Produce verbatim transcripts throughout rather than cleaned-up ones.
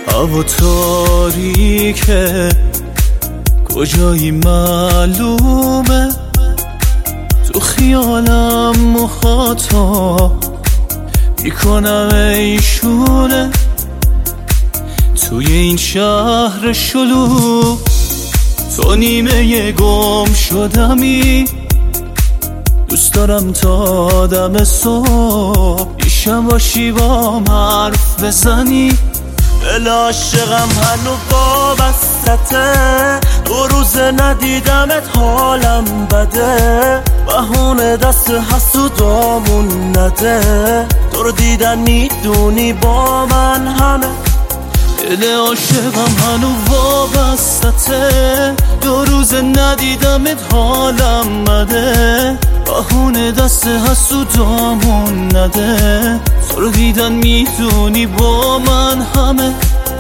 هوا تاریکه کجایی معلومه، تو خیالم مخاطب میکنم ایشونه. توی این شهر شلوغ تو نیمه گم شدمی، دوست دارم تا دم صبح پیشم باشی بام حرف بزنی. دل عاشقم هنو وابستته، دو روز ندیدمت حالم بده، بهونه دست حسودامون نده، تو رو دیدن میدونی با من همه. دل عاشقم هنو وابستته، دو روز ندیدمت حالم بده، بهونه دست حسودامون نده، تو رو دیدن میدونی با من همه.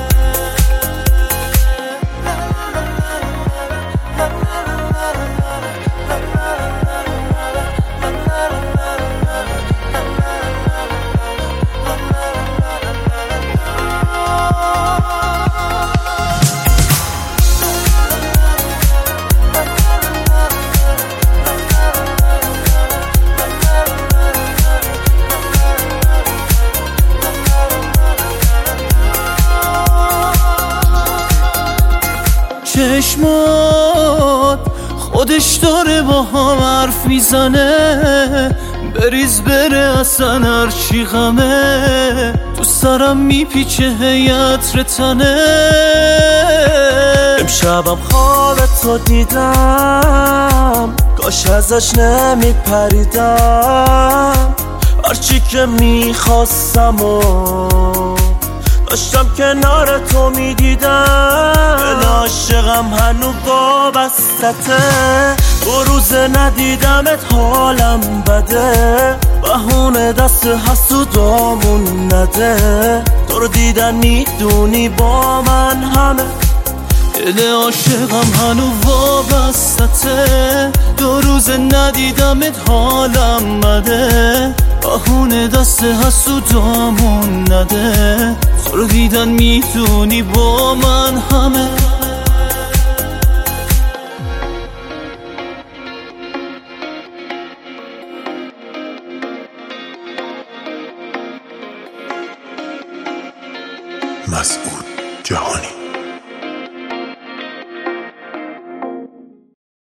چشمات خودش داره با هم حرف میزنه، بریز بره اصلا هرچی غمه، تو سرم میپیچه هیت رتنه. امشبم خواب تو دیدم، کاش ازش نمیپریدم، هرچی که میخواستم و داشتم کنار تو میدیدم. دل عاشقم هنو وابستته، دو روز ندیدمت حالم بده، بهونه دست حسودامون نده، تو رو دیدن میدونی با من همه. دل عاشقم هنو وابستته، دو روز ندیدمت حالم بده، بهونه دست حسودامون نده، تو رو دیدن میدونی با من همه. مسعود جهانی.